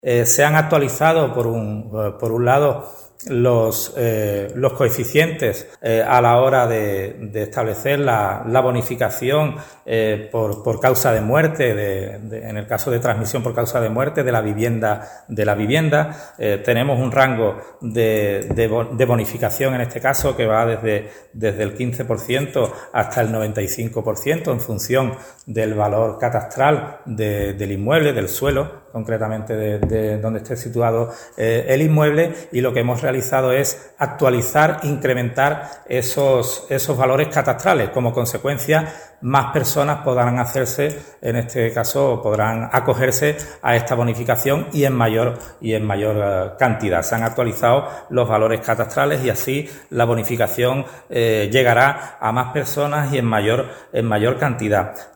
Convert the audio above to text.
Se han actualizado por un lado los coeficientes a la hora de establecer la bonificación por causa de muerte, en el caso de transmisión por causa de muerte de la vivienda. Tenemos un rango de bonificación en este caso que va desde el 15% hasta el 95% en función del valor catastral del inmueble, del suelo, concretamente de donde esté situado el inmueble, y lo que hemos realizado es actualizar, incrementar esos valores catastrales. Como consecuencia, más personas podrán hacerse, en este caso, podrán acogerse a esta bonificación y en mayor cantidad. Se han actualizado los valores catastrales y así la bonificación llegará a más personas y en mayor cantidad.